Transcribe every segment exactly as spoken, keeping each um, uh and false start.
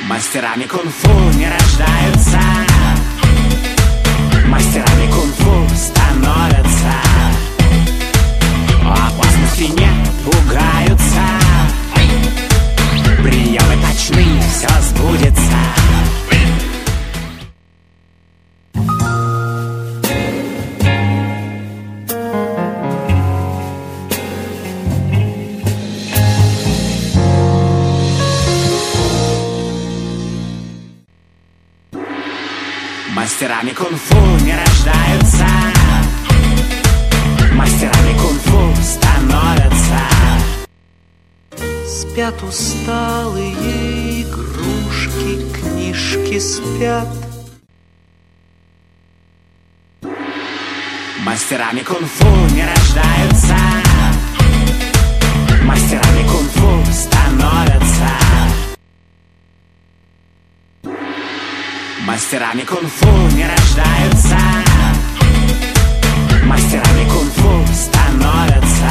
Мастерами кунг-фу не рождаются, мастерами кунг-фу становятся. Опасности не пугаются, приемы точны, все сбудется. Мастерами кунг-фу не рождаются, мастерами кунг-фу становятся. Спят усталые игрушки, книжки спят. Мастерами кунг-фу не рождаются, мастерами кунг-фу становятся. Мастерами кунг-фу не рождаются, мастерами кунг-фу становятся.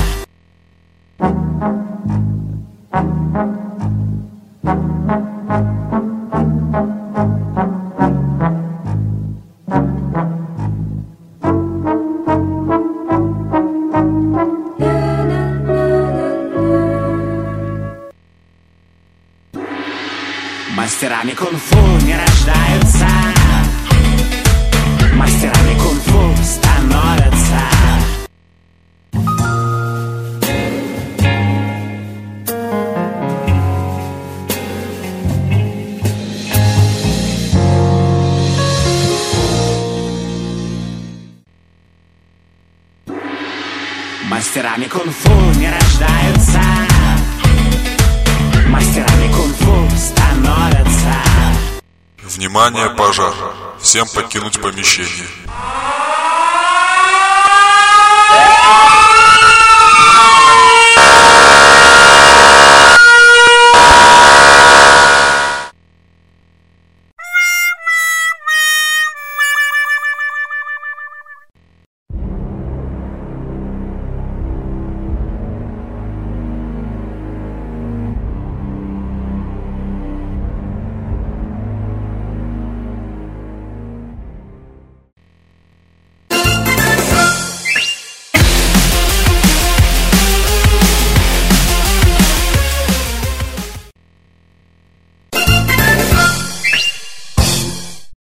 Мастерами кунг-фу не рождаются, мастерами кунг-фу становятся. Мастерами кунг-фу не рождаются, мастерами кунг-фу становятся. Внимание, пожар! Всем покинуть помещение.